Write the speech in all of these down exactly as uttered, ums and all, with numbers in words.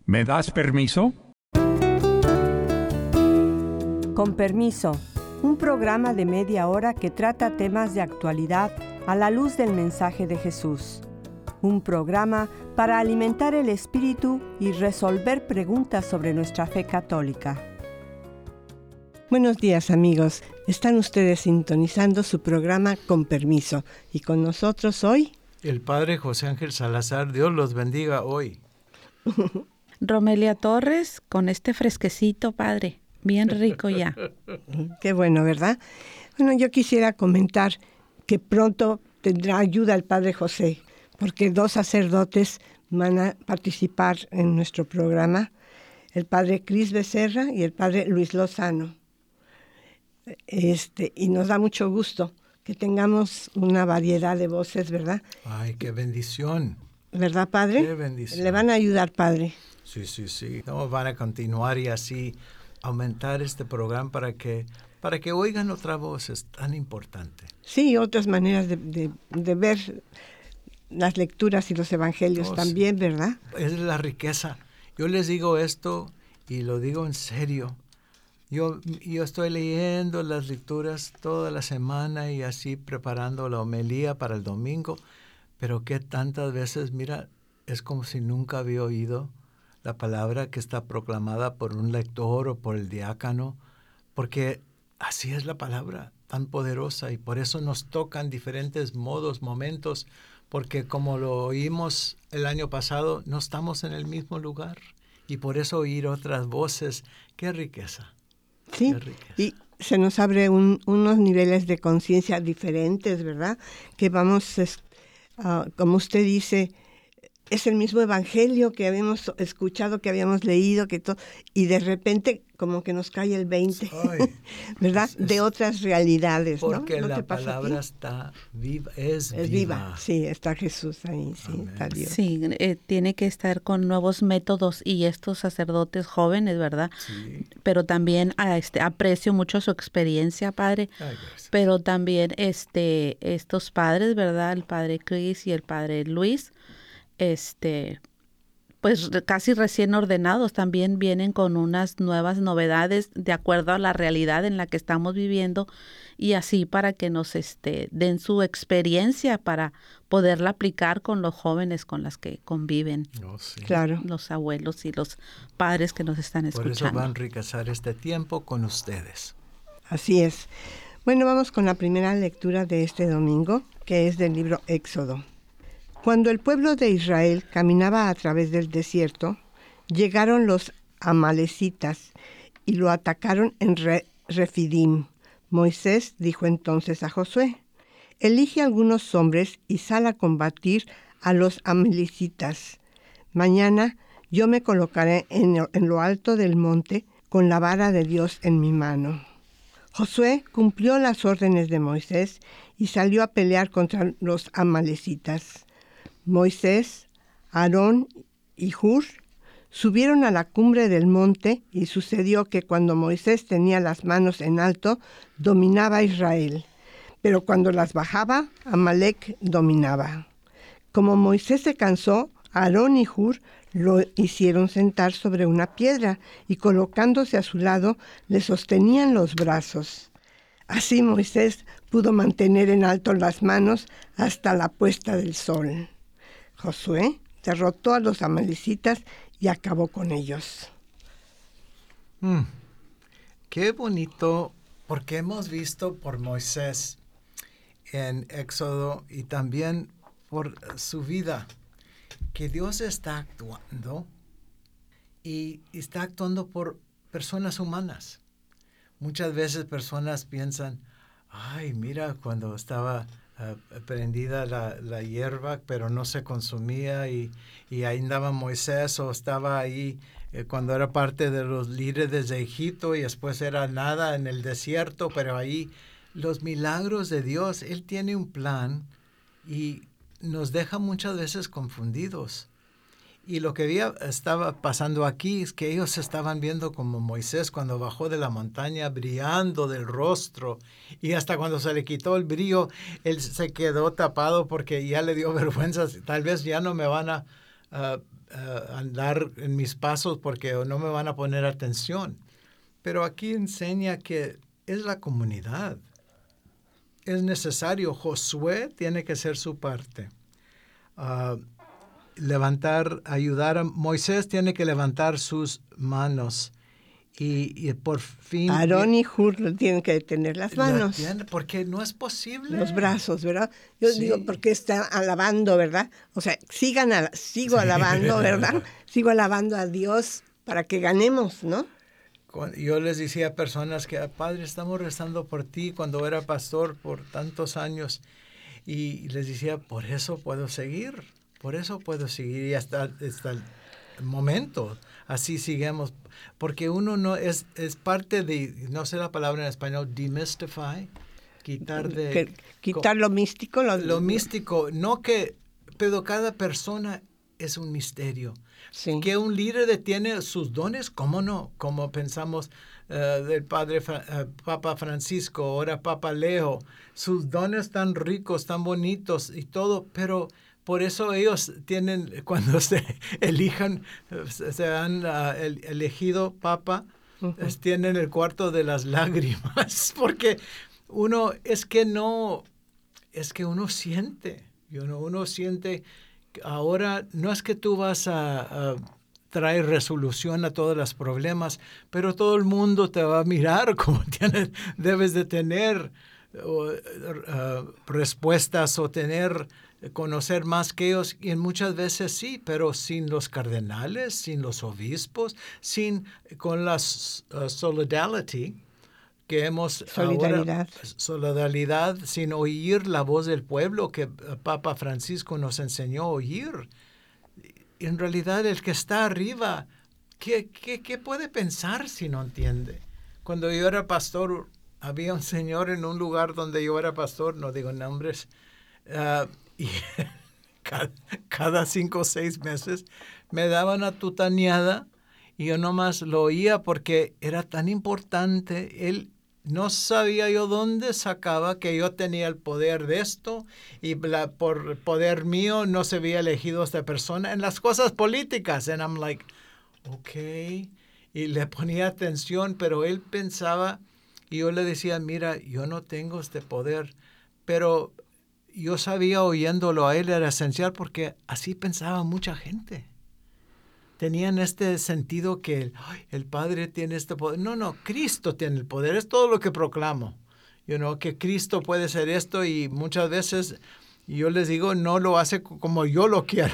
¿Me das permiso? Con permiso, un programa de media hora que trata temas de actualidad a la luz del mensaje de Jesús. Un programa para alimentar el espíritu y resolver preguntas sobre nuestra fe católica. Buenos días, amigos. Están ustedes sintonizando su programa Con Permiso. Y con nosotros hoy... el Padre José Ángel Salazar. Dios los bendiga hoy. Romelia Torres, con este fresquecito, Padre. Bien rico ya. Qué bueno, ¿verdad? Bueno, yo quisiera comentar que pronto tendrá ayuda el Padre José, porque dos sacerdotes van a participar en nuestro programa, el Padre Cris Becerra y el Padre Luis Lozano. Este, y nos da mucho gusto que tengamos una variedad de voces, ¿verdad? Ay, qué bendición. ¿Verdad, Padre? Qué bendición. Le van a ayudar, Padre. Sí, sí, sí. No, van a continuar y así aumentar este programa para que para que oigan otra voz. Es tan importante. Sí, otras maneras de, de, de ver las lecturas y los evangelios oh, también, sí. ¿Verdad? Es la riqueza. Yo les digo esto y lo digo en serio. Yo, yo estoy leyendo las lecturas toda la semana y así preparando la homilía para el domingo, pero que tantas veces, mira, es como si nunca había oído la palabra que está proclamada por un lector o por el diácono, porque así es la palabra, tan poderosa, y por eso nos tocan diferentes modos, momentos, porque como lo oímos el año pasado, no estamos en el mismo lugar, y por eso oír otras voces, qué riqueza. Sí, y se nos abre un, unos niveles de conciencia diferentes, ¿verdad? Que vamos, uh, como usted dice, es el mismo evangelio que habíamos escuchado, que habíamos leído, que todo, y de repente como que nos cae el veinte, Ay, ¿verdad? Es, es, de otras realidades, ¿no? Porque ¿No la palabra está viva, es, es viva. viva. Sí, está Jesús ahí, sí, Amén. Está Dios. Sí, eh, tiene que estar con nuevos métodos y estos sacerdotes jóvenes, ¿verdad? Sí. Pero también a este aprecio mucho su experiencia, Padre. Ay, pero también este estos padres, ¿verdad? El Padre Cris y el Padre Luis, este pues casi recién ordenados, también vienen con unas nuevas novedades de acuerdo a la realidad en la que estamos viviendo, y así para que nos este, den su experiencia para poderla aplicar con los jóvenes con los que conviven. Oh, sí. Claro. Los abuelos y los padres que nos están escuchando. Por eso van a enriquecer este tiempo con ustedes. Así es. Bueno, vamos con la primera lectura de este domingo, que es del libro Éxodo. Cuando el pueblo de Israel caminaba a través del desierto, llegaron los amalecitas y lo atacaron en Re- Refidim. Moisés dijo entonces a Josué: elige algunos hombres y sal a combatir a los amalecitas. Mañana yo me colocaré en, en lo alto del monte con la vara de Dios en mi mano. Josué cumplió las órdenes de Moisés y salió a pelear contra los amalecitas. Moisés, Aarón y Hur subieron a la cumbre del monte, y sucedió que cuando Moisés tenía las manos en alto, dominaba a Israel, pero cuando las bajaba, Amalec dominaba. Como Moisés se cansó, Aarón y Hur lo hicieron sentar sobre una piedra y colocándose a su lado, le sostenían los brazos. Así Moisés pudo mantener en alto las manos hasta la puesta del sol. Josué derrotó a los amalecitas y acabó con ellos. Mm, qué bonito, porque hemos visto por Moisés en Éxodo y también por su vida, que Dios está actuando y está actuando por personas humanas. Muchas veces personas piensan, ay, mira, cuando estaba Uh, prendida la, la hierba, pero no se consumía, y, y ahí andaba Moisés, o estaba ahí eh, cuando era parte de los líderes de Egipto, y después era nada en el desierto, pero ahí los milagros de Dios, Él tiene un plan y nos deja muchas veces confundidos. Y lo que había, estaba pasando aquí es que ellos estaban viendo como Moisés cuando bajó de la montaña, brillando del rostro, y hasta cuando se le quitó el brillo, él se quedó tapado porque ya le dio vergüenza. Tal vez ya no me van a uh, uh, andar en mis pasos porque no me van a poner atención. Pero aquí enseña que es la comunidad. Es necesario. Josué tiene que hacer su parte. Uh, levantar, ayudar a Moisés tiene que levantar sus manos. Y, y por fin... Aarón y Hur tienen que tener las manos. Tiene, porque no es posible. Los brazos, ¿verdad? Yo Sí. digo, porque está alabando, ¿verdad? O sea, sigan a, sigo Sí. alabando, ¿verdad? Sigo alabando a Dios para que ganemos, ¿no? Yo les decía a personas que, Padre, estamos rezando por ti cuando era pastor por tantos años. Y les decía, por eso puedo seguir, por eso puedo seguir y hasta, hasta el momento. Así sigamos. Porque uno no es, es parte de, no sé la palabra en español, demystify, quitar de... Que, quitar lo místico. Lo, lo místico, no que, pero cada persona es un misterio. Sí. Que un líder tiene sus dones, ¿cómo no? Como pensamos uh, del padre uh, Papa Francisco, ahora Papa Leo, sus dones tan ricos, tan bonitos y todo, pero por eso ellos tienen, cuando se elijan, se han uh, el, elegido Papa, uh-huh. es, tienen el cuarto de las lágrimas, porque uno, es que no, es que uno siente, uno, uno siente... Ahora, no es que tú vas a, a traer resolución a todos los problemas, pero todo el mundo te va a mirar como tienes, debes de tener uh, uh, respuestas o tener, conocer más que ellos. Y muchas veces sí, pero sin los cardenales, sin los obispos, sin, con la uh, solidarity, que hemos solidaridad. Ahora, solidaridad sin oír la voz del pueblo que Papa Francisco nos enseñó a oír. En realidad el que está arriba, ¿qué, qué, qué puede pensar si no entiende? Cuando yo era pastor, había un señor en un lugar donde yo era pastor, no digo nombres, uh, y cada, cada cinco o seis meses me daban una tutaneada y yo nomás lo oía porque era tan importante. Él no sabía yo dónde sacaba que yo tenía el poder de esto y la, por poder mío no se había elegido esta persona en las cosas políticas. And I'm like, okay. Y le ponía atención, pero él pensaba y yo le decía, mira, yo no tengo este poder. Pero yo sabía oyéndolo a él era esencial porque así pensaba mucha gente. Tenían este sentido que ay, el Padre tiene este poder. No, no, Cristo tiene el poder. Es todo lo que proclamo. You know, que Cristo puede ser esto y muchas veces yo les digo, no lo hace como yo lo quiero.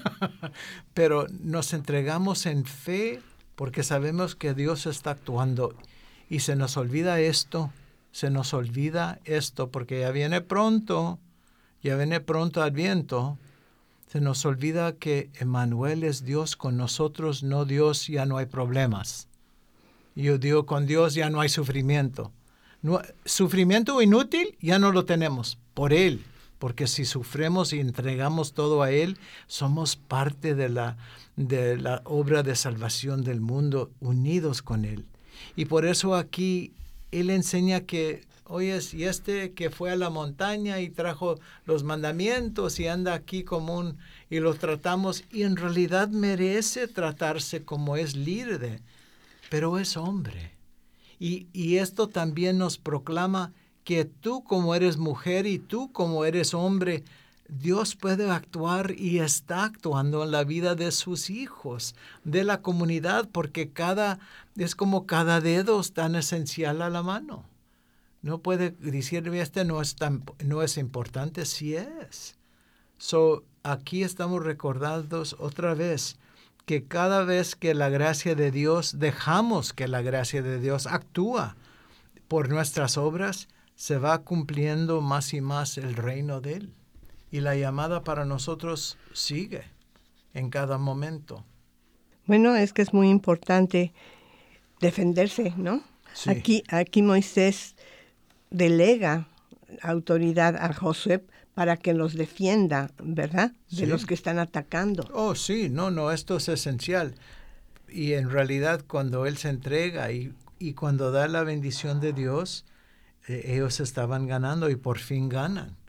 Pero nos entregamos en fe porque sabemos que Dios está actuando. Y se nos olvida esto, se nos olvida esto porque ya viene pronto, ya viene pronto Adviento. Se nos olvida que Emmanuel es Dios con nosotros, no Dios, ya no hay problemas. Yo digo, con Dios ya no hay sufrimiento. No, sufrimiento inútil ya no lo tenemos, por Él. Porque si sufrimos y entregamos todo a Él, somos parte de la, de la obra de salvación del mundo, unidos con Él. Y por eso aquí Él enseña que... Oye, y este que fue a la montaña y trajo los mandamientos y anda aquí como un... y los tratamos y en realidad merece tratarse como es líder, pero es hombre. Y, y esto también nos proclama que tú como eres mujer y tú como eres hombre, Dios puede actuar y está actuando en la vida de sus hijos, de la comunidad, porque cada es como cada dedo es tan esencial a la mano. No puede decirme, este no es, tan, no es importante, sí es. So, aquí estamos recordados otra vez que cada vez que la gracia de Dios, dejamos que la gracia de Dios actúa por nuestras obras, se va cumpliendo más y más el reino de Él. Y la llamada para nosotros sigue en cada momento. Bueno, es que es muy importante defenderse, ¿no? Sí. Aquí, aquí Moisés delega autoridad a Josué para que los defienda, ¿verdad? De Sí. los que están atacando. Oh, sí, no, no, esto es esencial. Y en realidad cuando él se entrega y, y cuando da la bendición de Dios, eh, ellos estaban ganando y por fin ganan.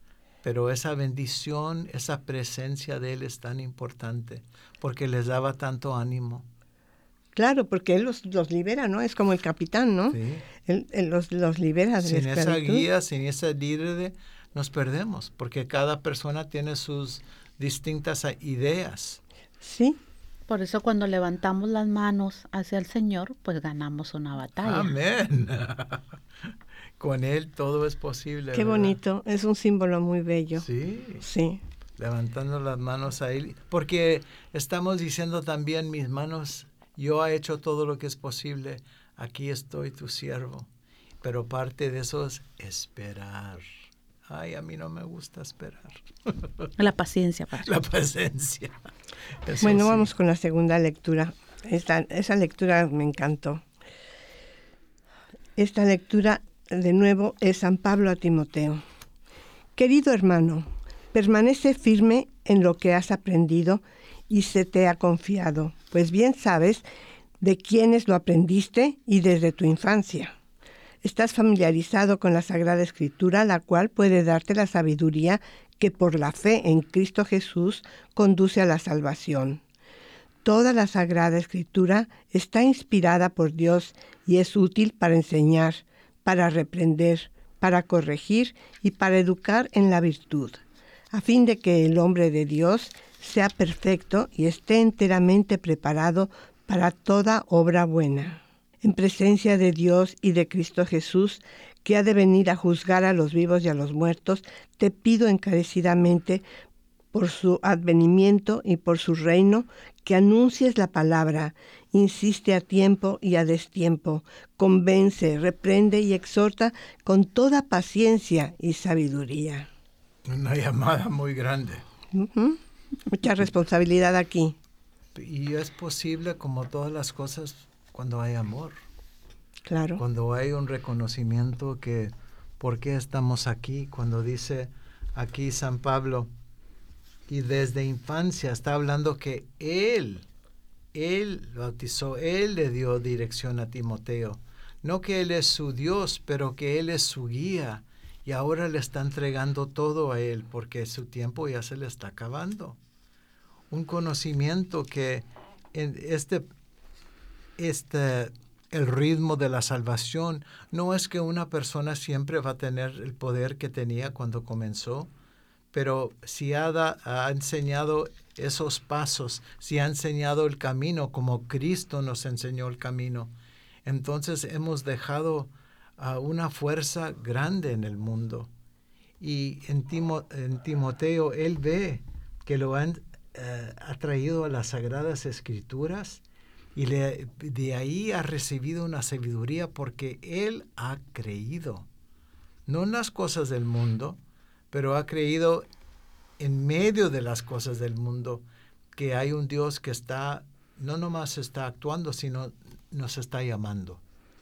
pero esa bendición, esa presencia de Él es tan importante porque les daba tanto ánimo. Claro, porque Él los, los libera, ¿no? Es como el capitán, ¿no? Sí. Él, él los, los libera de Sin la esa esclavitud. guía, sin esa líder, nos perdemos, porque cada persona tiene sus distintas ideas. Sí. Por eso cuando levantamos las manos hacia el Señor, pues ganamos una batalla. Amén. Con Él todo es posible. Qué ¿verdad? bonito, es un símbolo muy bello. Sí. Sí. Levantando las manos a Él, porque estamos diciendo también, mis manos, yo he hecho todo lo que es posible, aquí estoy tu siervo. Pero parte de eso es esperar. Ay, a mí no me gusta esperar. La paciencia, Padre. La paciencia. Eso Bueno, sí. vamos con la segunda lectura. Esta, esa lectura me encantó. Esta lectura, de nuevo, es San Pablo a Timoteo. Querido hermano, permanece firme en lo que has aprendido y se te ha confiado, pues bien sabes de quiénes lo aprendiste y desde tu infancia. Estás familiarizado con la Sagrada Escritura, la cual puede darte la sabiduría que por la fe en Cristo Jesús conduce a la salvación. Toda la Sagrada Escritura está inspirada por Dios y es útil para enseñar, para reprender, para corregir y para educar en la virtud, a fin de que el hombre de Dios sea perfecto y esté enteramente preparado para toda obra buena. En presencia de Dios y de Cristo Jesús, que ha de venir a juzgar a los vivos y a los muertos, te pido encarecidamente, por su advenimiento y por su reino, que anuncies la palabra, insiste a tiempo y a destiempo, convence, reprende y exhorta con toda paciencia y sabiduría. Una llamada muy grande. Uh-huh. Mucha responsabilidad aquí. Y es posible, como todas las cosas, cuando hay amor. Claro. Cuando hay un reconocimiento que por qué estamos aquí. Cuando dice aquí San Pablo, y desde infancia está hablando que Él, Él bautizó, Él le dio dirección a Timoteo. No que Él es su Dios, pero que Él es su guía. Y ahora le está entregando todo a Él porque su tiempo ya se le está acabando. Un conocimiento que en este, este, el ritmo de la salvación no es que una persona siempre va a tener el poder que tenía cuando comenzó, pero si ha, da, ha enseñado esos pasos, si ha enseñado el camino como Cristo nos enseñó el camino, entonces hemos dejado uh, una fuerza grande en el mundo. Y en, Timo, en Timoteo él ve que lo han uh, atraído a las Sagradas Escrituras y le, de ahí ha recibido una sabiduría porque él ha creído, no en las cosas del mundo, pero ha creído en medio de las cosas del mundo que hay un Dios que está, no nomás está actuando, sino nos está llamando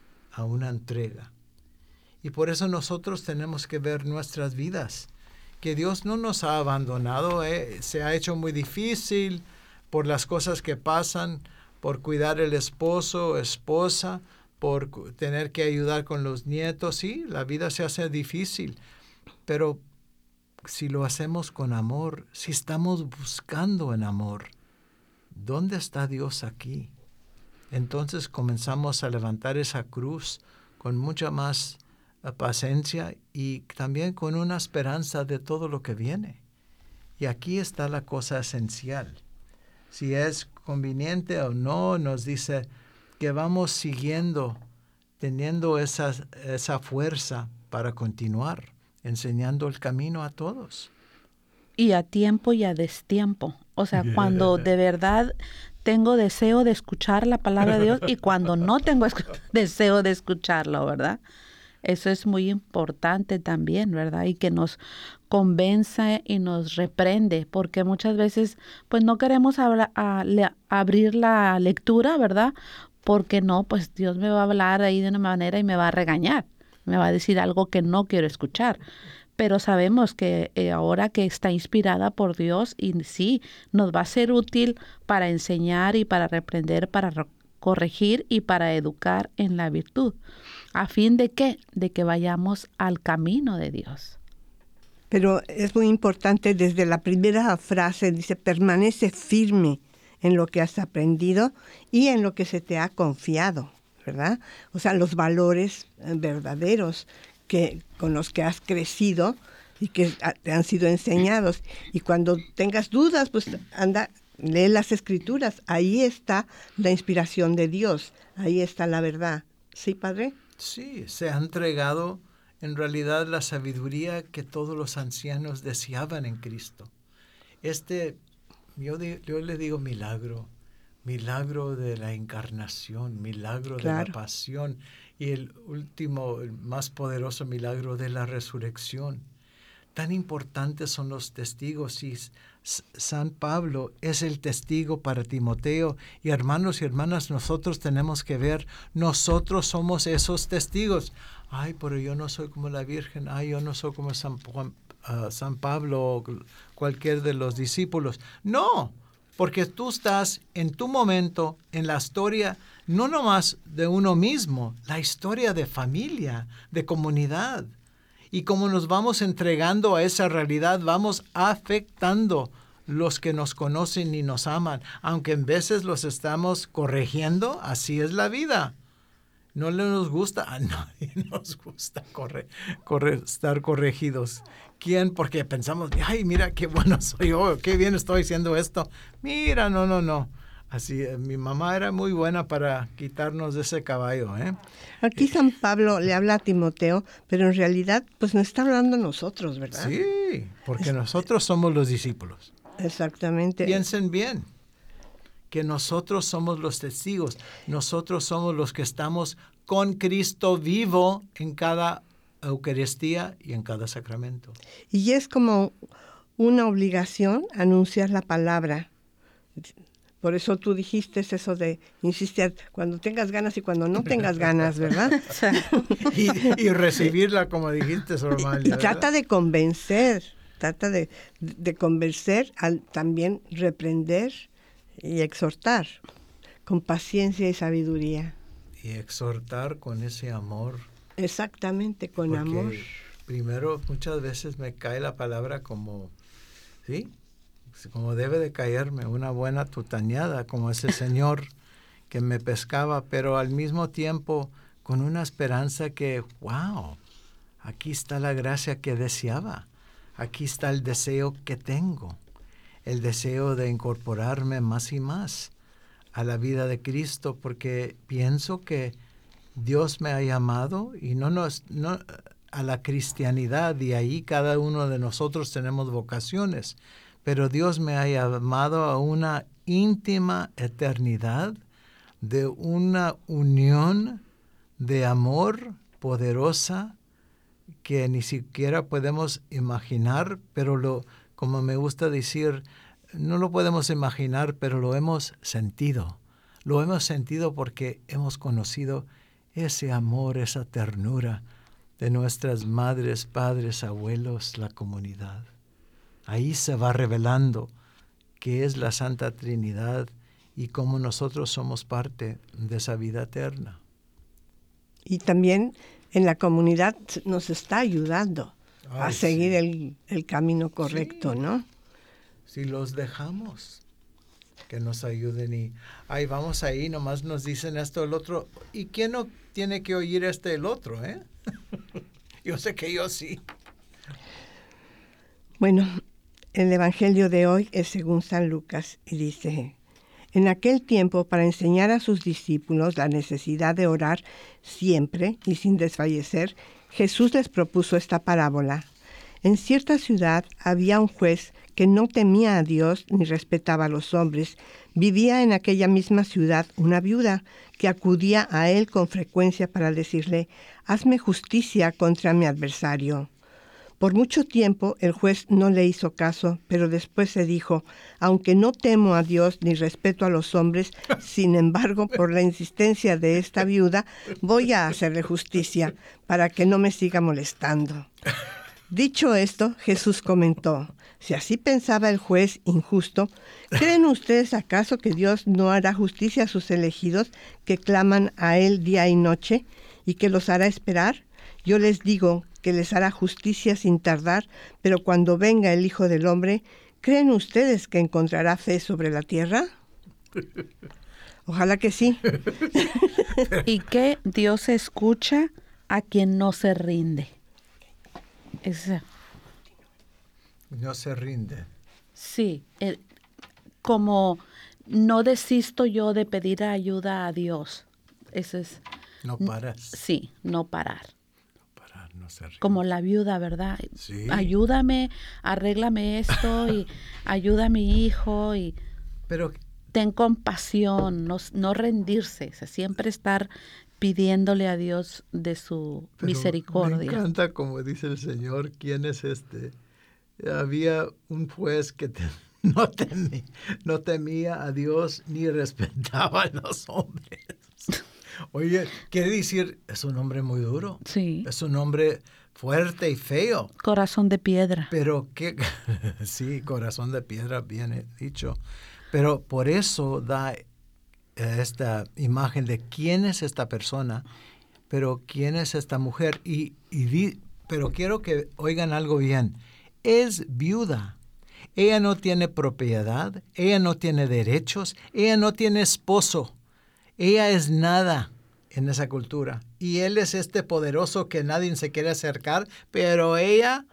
a una entrega. Y por eso nosotros tenemos que ver nuestras vidas, que Dios no nos ha abandonado, eh, se ha hecho muy difícil por las cosas que pasan, por cuidar el esposo, esposa, por tener que ayudar con los nietos. Sí, la vida se hace difícil, pero si lo hacemos con amor, si estamos buscando en amor, ¿dónde está Dios aquí? Entonces comenzamos a levantar esa cruz con mucha más paciencia y también con una esperanza de todo lo que viene. Y aquí está la cosa esencial. Si es conveniente o no, nos dice que vamos siguiendo, teniendo esa, esa fuerza para continuar, enseñando el camino a todos. Y a tiempo y a destiempo. O sea, yeah. Cuando de verdad tengo deseo de escuchar la palabra de Dios y cuando no tengo deseo de escucharlo, ¿verdad? Eso es muy importante también, ¿verdad? Y que nos convence y nos reprende, porque muchas veces pues no queremos habla, a, le, abrir la lectura, ¿verdad? Porque no, pues Dios me va a hablar ahí de una manera y me va a regañar, me va a decir algo que no quiero escuchar. Pero sabemos que eh, ahora que está inspirada por Dios y sí, nos va a ser útil para enseñar y para reprender, para re- corregir y para educar en la virtud. ¿A fin de qué? De que vayamos al camino de Dios. Pero es muy importante desde la primera frase, dice, permanece firme en lo que has aprendido y en lo que se te ha confiado, ¿verdad? O sea, los valores verdaderos que, con los que has crecido y que te han sido enseñados. Y cuando tengas dudas, pues anda, lee las Escrituras. Ahí está la inspiración de Dios. Ahí está la verdad. ¿Sí, Padre? Sí, se ha entregado en realidad la sabiduría que todos los ancianos deseaban en Cristo. Este, yo, yo le digo milagro, milagro de la encarnación, milagro claro. de la pasión y el último, el más poderoso milagro de la resurrección. Tan importantes son los testigos y San Pablo es el testigo para Timoteo. Y hermanos y hermanas, nosotros tenemos que ver, nosotros somos esos testigos. Ay, pero yo no soy como la Virgen, ay, yo no soy como San, uh, San Pablo o cualquier de los discípulos. No, porque tú estás en tu momento, en la historia, no nomás de uno mismo, la historia de familia, de comunidad. Y como nos vamos entregando a esa realidad, vamos afectando los que nos conocen y nos aman. Aunque en veces los estamos corrigiendo, así es la vida. No le nos gusta, a nadie nos gusta corre, corre, estar corregidos. ¿Quién? Porque pensamos, ay, mira qué bueno soy yo, qué bien estoy haciendo esto. Mira, no, no, no. Así, mi mamá era muy buena para quitarnos de ese caballo, ¿eh? Aquí San Pablo le habla a Timoteo, pero en realidad, pues nos está hablando a nosotros, ¿verdad? Sí, porque es, nosotros somos los discípulos. Exactamente. Piensen bien, que nosotros somos los testigos, nosotros somos los que estamos con Cristo vivo en cada Eucaristía y en cada sacramento. Y es como una obligación anunciar la palabra. Por eso tú dijiste eso de insistir cuando tengas ganas y cuando no tengas ganas, ¿verdad? y, y recibirla, como dijiste, Sor Amalia. Y, y trata de convencer, trata de, de convencer, al también reprender y exhortar con paciencia y sabiduría. Y exhortar con ese amor. Exactamente, con Porque amor. Primero, muchas veces me cae la palabra como, ¿sí? Como debe de caerme, una buena tutaneada, como ese señor que me pescaba, pero al mismo tiempo con una esperanza que, wow, aquí está la gracia que deseaba, aquí está el deseo que tengo, el deseo de incorporarme más y más a la vida de Cristo, porque pienso que Dios me ha llamado y no nos, no, a la cristianidad, y ahí cada uno de nosotros tenemos vocaciones. Pero Dios me ha llamado a una íntima eternidad, de una unión de amor poderosa que ni siquiera podemos imaginar, pero lo, como me gusta decir, no lo podemos imaginar, pero lo hemos sentido. Lo hemos sentido porque hemos conocido ese amor, esa ternura de nuestras madres, padres, abuelos, la comunidad. Ahí se va revelando qué es la Santa Trinidad y cómo nosotros somos parte de esa vida eterna. Y también en la comunidad nos está ayudando Ay, a seguir sí. el, el camino correcto, sí. ¿no? Si los dejamos, que nos ayuden y, ay, vamos ahí, nomás nos dicen esto, el otro. ¿Y quién no tiene que oír este, el otro, eh? Yo sé que yo sí. Bueno, el Evangelio de hoy es según San Lucas y dice, en aquel tiempo, para enseñar a sus discípulos la necesidad de orar siempre y sin desfallecer, Jesús les propuso esta parábola. En cierta ciudad había un juez que no temía a Dios ni respetaba a los hombres. Vivía en aquella misma ciudad una viuda que acudía a él con frecuencia para decirle, hazme justicia contra mi adversario. Por mucho tiempo el juez no le hizo caso, pero después se dijo, aunque no temo a Dios ni respeto a los hombres, sin embargo, por la insistencia de esta viuda, voy a hacerle justicia para que no me siga molestando. Dicho esto, Jesús comentó, si así pensaba el juez injusto, ¿creen ustedes acaso que Dios no hará justicia a sus elegidos que claman a Él día y noche y que los hará esperar? Yo les digo que les hará justicia sin tardar, pero cuando venga el Hijo del Hombre, ¿creen ustedes que encontrará fe sobre la tierra? Ojalá que sí. Y que Dios escucha a quien no se rinde. Esa. No se rinde. Sí, el, como no desisto yo de pedir ayuda a Dios. Eso es. No paras. Sí, no parar. No parar, no se rinde. Como la viuda, ¿verdad? Sí. Ayúdame, arréglame esto y ayuda a mi hijo y Pero ten compasión, no, no rendirse, o sea, siempre estar pidiéndole a Dios de su Pero misericordia. me encanta como dice el Señor, ¿quién es este? Había un juez que te, no, temía, no temía a Dios ni respetaba a los hombres. Oye, quiere decir, es un hombre muy duro. Sí. Es un hombre fuerte y feo. Corazón de piedra. Pero qué, sí, corazón de piedra, bien dicho. Pero por eso da esta imagen de quién es esta persona, pero quién es esta mujer. Y, y di, pero quiero que oigan algo bien. Es viuda. Ella no tiene propiedad, ella no tiene derechos, ella no tiene esposo. Ella es nada en esa cultura. Y él es este poderoso que nadie se quiere acercar, pero ella,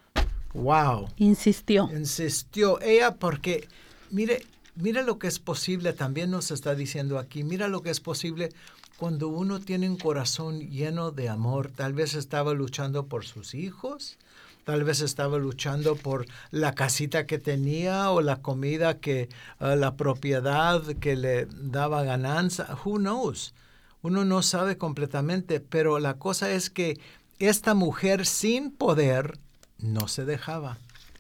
wow. Insistió. Insistió. Ella porque, mire, mira lo que es posible, también nos está diciendo aquí, mira lo que es posible cuando uno tiene un corazón lleno de amor. Tal vez estaba luchando por sus hijos, tal vez estaba luchando por la casita que tenía o la comida, que uh, la propiedad que le daba ganancia. Who knows? Uno no sabe completamente, pero la cosa es que esta mujer sin poder no se dejaba.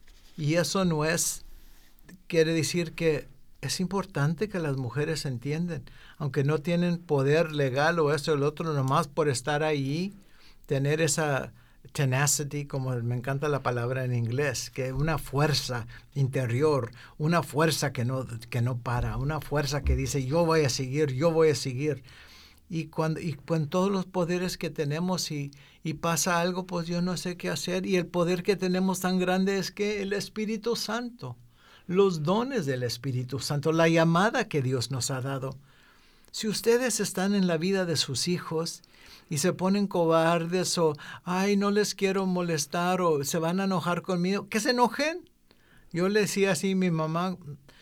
Y eso no es, quiere decir que es importante que las mujeres entiendan, aunque no tienen poder legal o esto o el otro, nomás por estar ahí, tener esa tenacity, como me encanta la palabra en inglés, que una fuerza interior, una fuerza que no, que no para, una fuerza que dice yo voy a seguir, yo voy a seguir. Y cuando y con todos los poderes que tenemos y, y pasa algo, pues yo no sé qué hacer. Y el poder que tenemos tan grande es que el Espíritu Santo, los dones del Espíritu Santo, la llamada que Dios nos ha dado. Si ustedes están en la vida de sus hijos y se ponen cobardes o, ay, no les quiero molestar o se van a enojar conmigo, que se enojen. Yo le decía así a mi mamá,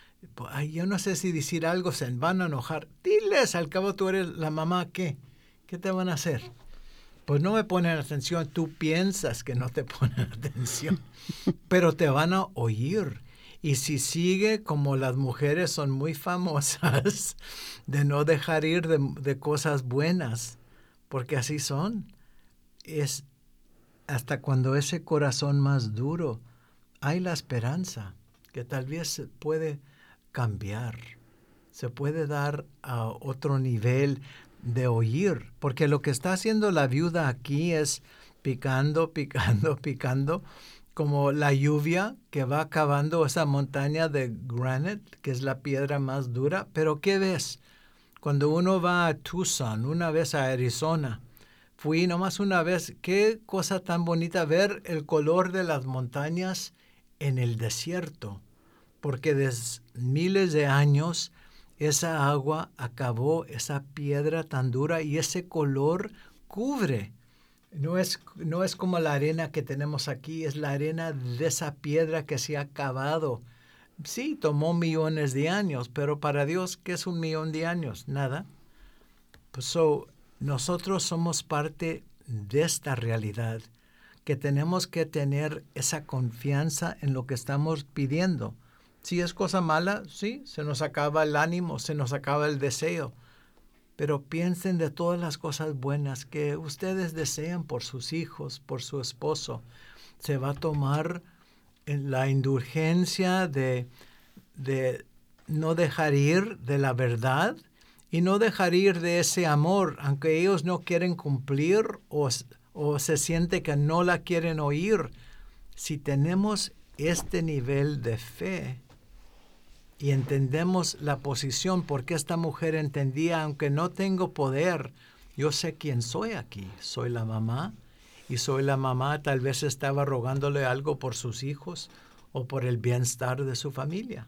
ay, yo no sé si decir algo, se van a enojar. Diles, al cabo tú eres la mamá, ¿qué? ¿Qué te van a hacer? Pues no me ponen atención, tú piensas que no te ponen atención, pero te van a oír. Y si sigue, como las mujeres son muy famosas, de no dejar ir de, de cosas buenas, porque así son, es hasta cuando ese corazón más duro, hay la esperanza que tal vez se puede cambiar, se puede dar a otro nivel de oír, porque lo que está haciendo la viuda aquí es picando, picando, picando, como la lluvia que va acabando esa montaña de granite, que es la piedra más dura. Pero ¿qué ves? Cuando uno va a Tucson, una vez a Arizona, fui nomás una vez, qué cosa tan bonita ver el color de las montañas en el desierto, porque desde miles de años esa agua acabó esa piedra tan dura y ese color cubre. No es, no es como la arena que tenemos aquí, es la arena de esa piedra que se ha acabado. Sí, tomó millones de años, pero para Dios, ¿qué es un millón de años? Nada. Pues so, nosotros somos parte de esta realidad, que tenemos que tener esa confianza en lo que estamos pidiendo. Si es cosa mala, sí, se nos acaba el ánimo, se nos acaba el deseo. Pero piensen de todas las cosas buenas que ustedes desean por sus hijos, por su esposo. Se va a tomar la indulgencia de, de no dejar ir de la verdad y no dejar ir de ese amor, aunque ellos no quieren cumplir o, o se siente que no la quieren oír. Si tenemos este nivel de fe, y entendemos la posición, porque esta mujer entendía, aunque no tengo poder, yo sé quién soy aquí. Soy la mamá y soy la mamá, tal vez estaba rogándole algo por sus hijos o por el bienestar de su familia.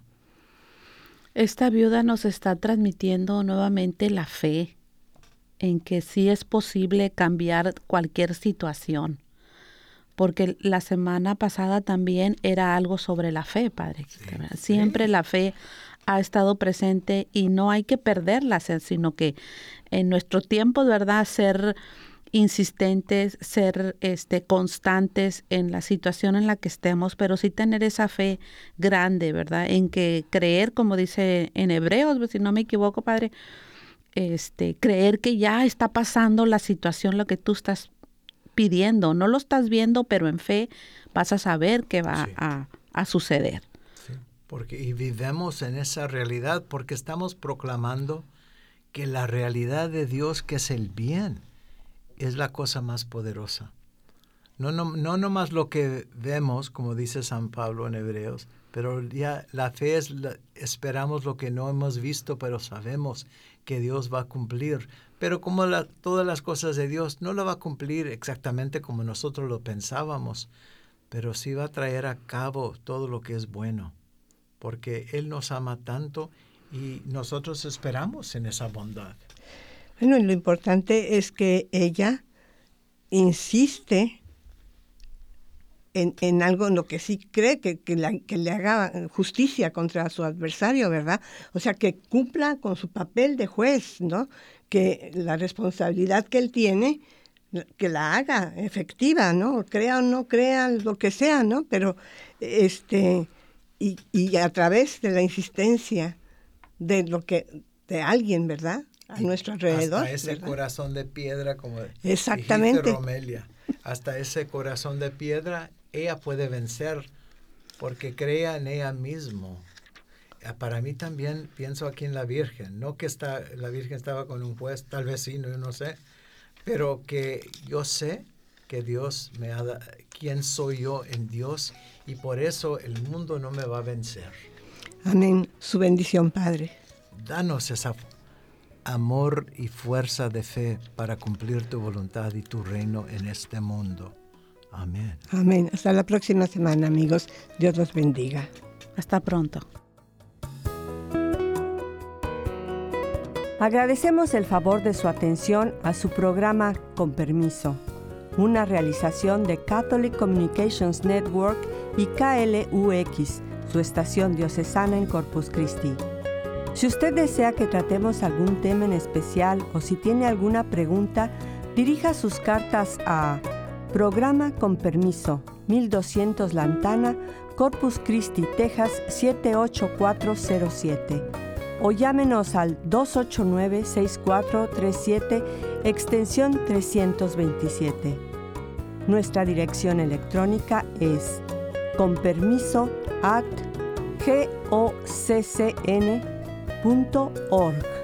Esta viuda nos está transmitiendo nuevamente la fe en que sí es posible cambiar cualquier situación. Porque la semana pasada también era algo sobre la fe, Padre. Sí, Siempre sí. la fe ha estado presente y no hay que perderla, sino que en nuestro tiempo, ¿verdad?, ser insistentes, ser este, constantes en la situación en la que estemos, pero sí tener esa fe grande, ¿verdad?, en que creer, como dice en Hebreos, si no me equivoco, Padre, este, creer que ya está pasando la situación, lo que tú estás pidiendo. No lo estás viendo, pero en fe vas a saber que va Sí. a, a suceder. Sí, porque y vivimos en esa realidad porque estamos proclamando que la realidad de Dios, que es el bien, es la cosa más poderosa. No, no, no nomás lo que vemos, como dice San Pablo en Hebreos, pero ya la fe es, la, esperamos lo que no hemos visto, pero sabemos que Dios va a cumplir. Pero como la, todas las cosas de Dios, no lo va a cumplir exactamente como nosotros lo pensábamos, pero sí va a traer a cabo todo lo que es bueno, porque Él nos ama tanto y nosotros esperamos en esa bondad. Bueno, y lo importante es que ella insiste en, en algo en lo que sí cree, que, que, la, que le haga justicia contra su adversario, ¿verdad? O sea, que cumpla con su papel de juez, ¿no? Que la responsabilidad que él tiene, que la haga efectiva, ¿no? Crea o no crea, lo que sea, ¿no? Pero, este, y, y a través de la insistencia de lo que, de alguien, ¿verdad?, a Y nuestro alrededor. Hasta ese ¿verdad? corazón de piedra, como Exactamente. dijiste, Romelia, hasta ese corazón de piedra, ella puede vencer porque crea en ella mismo. Para mí también pienso aquí en la Virgen, no que está, la Virgen estaba con un juez, tal vez sí, no, no sé, pero que yo sé que Dios me ha dado, quién soy yo en Dios, y por eso el mundo no me va a vencer. Amén. Su bendición, Padre. Danos esa amor y fuerza de fe para cumplir tu voluntad y tu reino en este mundo. Amén. Amén. Hasta la próxima semana, amigos. Dios los bendiga. Hasta pronto. Agradecemos el favor de su atención a su programa Con Permiso, una realización de Catholic Communications Network y K L U X, su estación diocesana en Corpus Christi. Si usted desea que tratemos algún tema en especial o si tiene alguna pregunta, dirija sus cartas a Programa Con Permiso, mil doscientos Lantana, Corpus Christi, Texas siete ocho cuatro cero siete. O llámenos al dos ocho nueve, seis cuatro tres siete, extensión trescientos veintisiete. Nuestra dirección electrónica es conpermiso arroba goccn punto org.